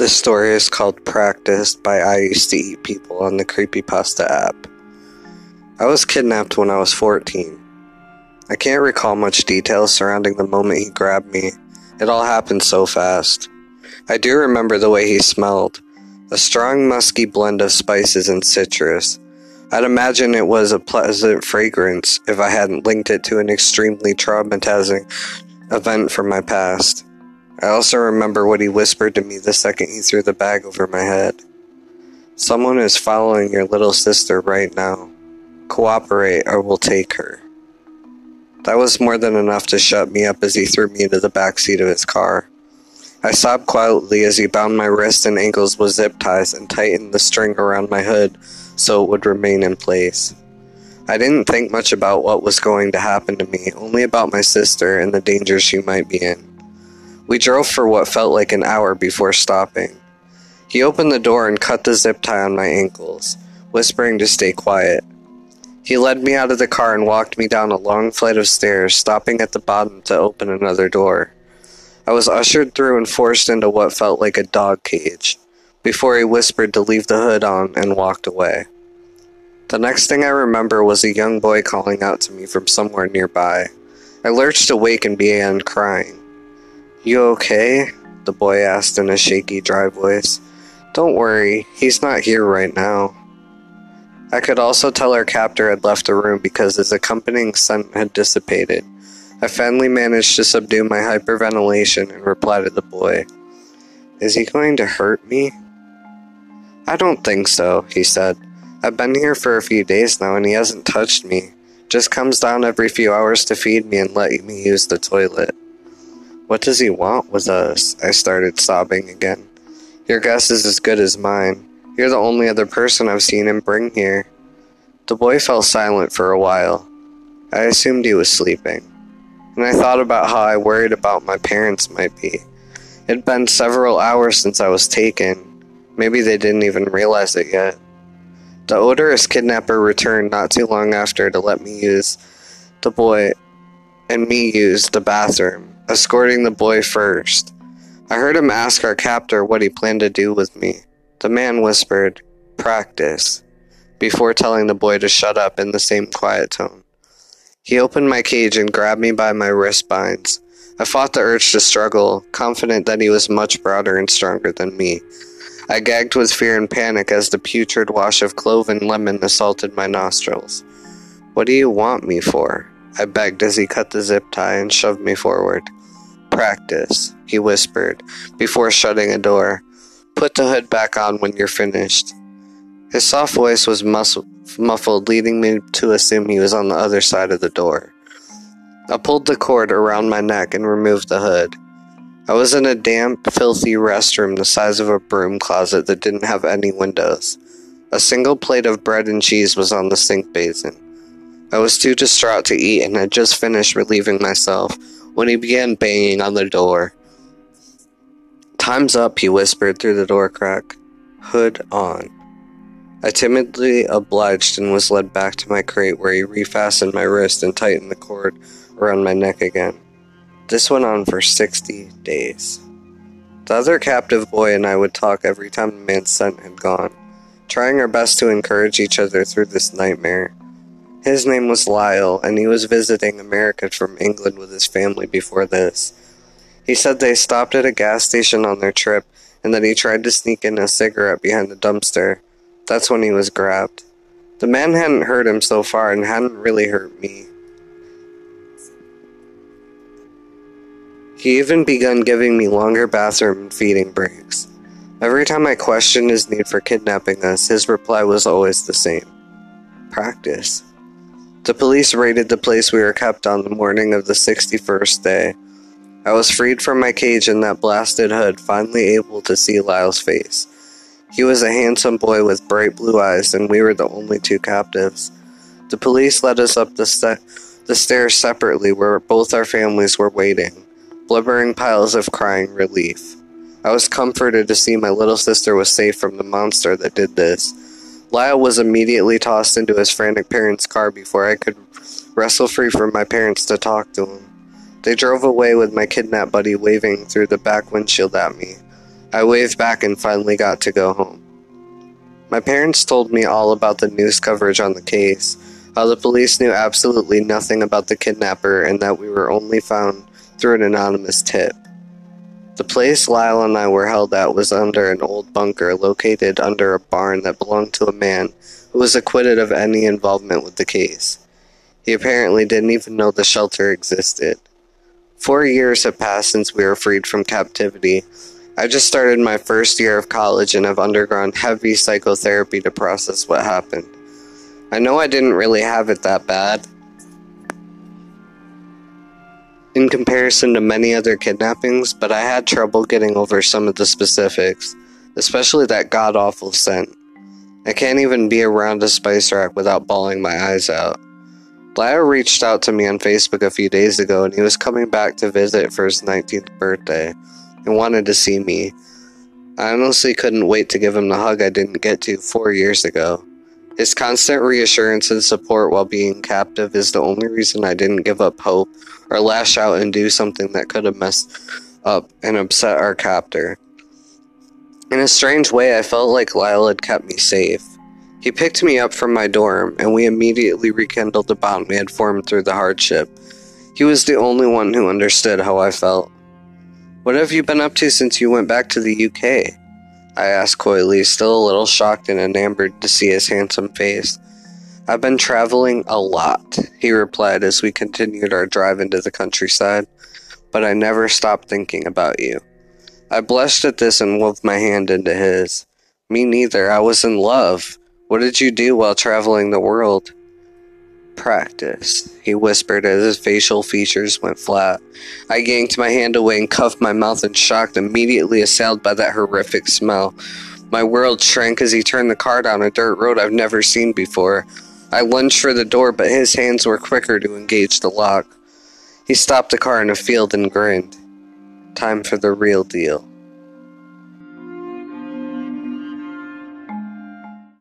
This story is called Practiced by I Used to Eat People on the Creepypasta app. I was kidnapped when I was 14. I can't recall much details surrounding the moment he grabbed me. It all happened so fast. I do remember the way he smelled. A strong, musky blend of spices and citrus. I'd imagine it was a pleasant fragrance if I hadn't linked it to an extremely traumatizing event from my past. I also remember what he whispered to me the second he threw the bag over my head. Someone is following your little sister right now. Cooperate or we'll take her. That was more than enough to shut me up as he threw me into the back seat of his car. I sobbed quietly as he bound my wrists and ankles with zip ties and tightened the string around my hood so it would remain in place. I didn't think much about what was going to happen to me, only about my sister and the danger she might be in. We drove for what felt like an hour before stopping. He opened the door and cut the zip tie on my ankles, whispering to stay quiet. He led me out of the car and walked me down a long flight of stairs, stopping at the bottom to open another door. I was ushered through and forced into what felt like a dog cage, before he whispered to leave the hood on and walked away. The next thing I remember was a young boy calling out to me from somewhere nearby. I lurched awake and began crying. "You okay?" the boy asked in a shaky, dry voice. "Don't worry, he's not here right now." I could also tell our captor had left the room because his accompanying scent had dissipated. I finally managed to subdue my hyperventilation and reply to the boy. "Is he going to hurt me?" "I don't think so," he said. "I've been here for a few days now and he hasn't touched me. Just comes down every few hours to feed me and let me use the toilet." "What does he want with us?" I started sobbing again. "Your guess is as good as mine. You're the only other person I've seen him bring here." The boy fell silent for a while. I assumed he was sleeping. And I thought about how I worried about my parents might be. It'd been several hours since I was taken. Maybe they didn't even realize it yet. The odorous kidnapper returned not too long after to let me use the bathroom, escorting the boy first. I heard him ask our captor what he planned to do with me. The man whispered, "Practice," before telling the boy to shut up in the same quiet tone. He opened my cage and grabbed me by my wrist binds. I fought the urge to struggle, confident that he was much broader and stronger than me. I gagged with fear and panic as the putrid wash of clove and lemon assaulted my nostrils. "What do you want me for?" I begged as he cut the zip tie and shoved me forward. "Practice," he whispered, before shutting a door. "Put the hood back on when you're finished." His soft voice was muffled, leading me to assume he was on the other side of the door. I pulled the cord around my neck and removed the hood. I was in a damp, filthy restroom the size of a broom closet that didn't have any windows. A single plate of bread and cheese was on the sink basin. I was too distraught to eat and had just finished relieving myself when he began banging on the door. "Time's up," he whispered through the door crack. "Hood on." I timidly obliged and was led back to my crate where he refastened my wrist and tightened the cord around my neck again. This went on for 60 days. The other captive boy and I would talk every time the man's scent had gone, trying our best to encourage each other through this nightmare. His name was Lyle, and he was visiting America from England with his family before this. He said they stopped at a gas station on their trip, and that he tried to sneak in a cigarette behind the dumpster. That's when he was grabbed. The man hadn't hurt him so far and hadn't really hurt me. He even begun giving me longer bathroom and feeding breaks. Every time I questioned his need for kidnapping us, his reply was always the same. Practice. The police raided the place we were kept on the morning of the 61st day. I was freed from my cage in that blasted hood, finally able to see Lyle's face. He was a handsome boy with bright blue eyes, and we were the only two captives. The police led us up the stairs separately where both our families were waiting, blubbering piles of crying relief. I was comforted to see my little sister was safe from the monster that did this. Lyle was immediately tossed into his frantic parents' car before I could wrestle free from my parents to talk to him. They drove away with my kidnapped buddy waving through the back windshield at me. I waved back and finally got to go home. My parents told me all about the news coverage on the case, how the police knew absolutely nothing about the kidnapper and that we were only found through an anonymous tip. The place Lyle and I were held at was under an old bunker located under a barn that belonged to a man who was acquitted of any involvement with the case. He apparently didn't even know the shelter existed. 4 years have passed since we were freed from captivity. I just started my first year of college and have undergone heavy psychotherapy to process what happened. I know I didn't really have it that bad in comparison to many other kidnappings, but I had trouble getting over some of the specifics, especially that god-awful scent. I can't even be around a spice rack without bawling my eyes out. Lyle reached out to me on Facebook a few days ago, and he was coming back to visit for his 19th birthday and wanted to see me. I honestly couldn't wait to give him the hug I didn't get to 4 years ago. His constant reassurance and support while being captive is the only reason I didn't give up hope or lash out and do something that could have messed up and upset our captor. In a strange way, I felt like Lyle had kept me safe. He picked me up from my dorm, and we immediately rekindled the bond we had formed through the hardship. He was the only one who understood how I felt. "What have you been up to since you went back to the UK?" I asked coyly, still a little shocked and enamored to see his handsome face. "I've been traveling a lot," he replied as we continued our drive into the countryside, "but I never stopped thinking about you." I blushed at this and wove my hand into his. "Me neither, I was in love. What did you do while traveling the world?" "Practice," he whispered as his facial features went flat. I yanked my hand away and cuffed my mouth in shock, immediately assailed by that horrific smell. My world shrank as he turned the car down a dirt road I've never seen before. I lunged for the door, but his hands were quicker to engage the lock. He stopped the car in a field and grinned. "Time for the real deal."